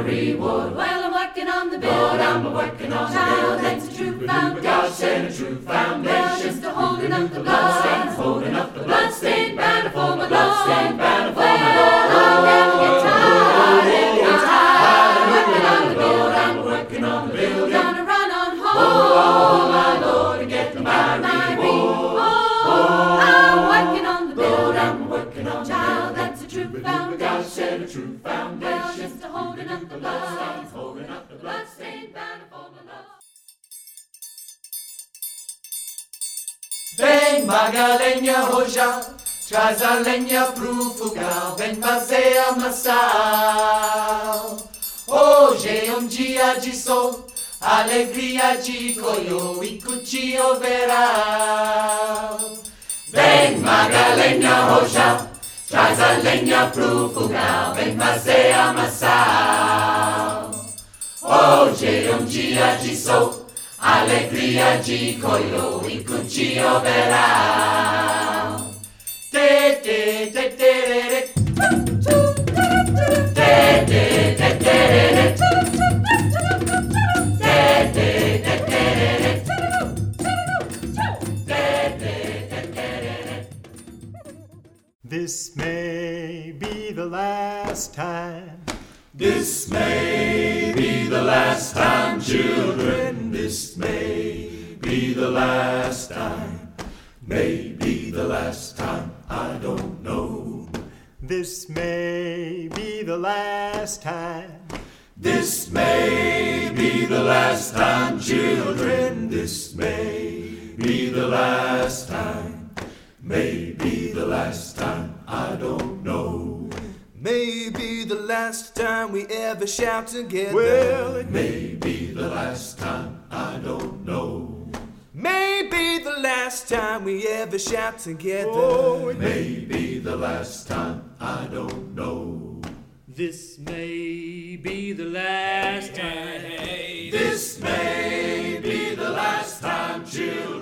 reward. Well, I'm working on the building. Lord, I'm working on the Child, building. that's a true With God's foundation. and a true Well, foundation. just a holding up the bloodstains, blood. holding up the Bloodstained banner for my bloodstained Lord. banner for Well, my Lord. I'll never get tired. Never get I'm working on the Lord, building. I'm working on the building. Gonna run on home. Oh, my Lord, to get my My reward. reward. I'm working on the Lord, building. I'm working on the Child, building. that's a true With God's foundation. and a true Well, foundation. just a holding up the blood. Bloodstains, holding up the Bloodstained banner for my Lord. Vem magalenha roja, traz a lenha pro fogão, vem fazer amassar. Hoje é dia de sol, alegria de colheu e curtir o verão. Vem magalenha roja, traz a lenha pro fogão, vem fazer amassar. Hoje é dia de sol, alegria de colheu e curtir o verão. Te, te, te, tererê. Te, te, te, tererê. Te, te, te, tererê. Te, te, te, tererê. This may be the last time. This may be the last time, children. This may be the last time. Maybe the last time, I don't know. This may be the last time. This may be the last time, children. This may be the last time. Maybe the last time, I don't know. Maybe the last time we ever shout together. Well, it Maybe the last time, I don't know. Maybe the last time we ever shout together. Oh, it Maybe the last time, I don't know. This may be the last time. This may be the last time, children.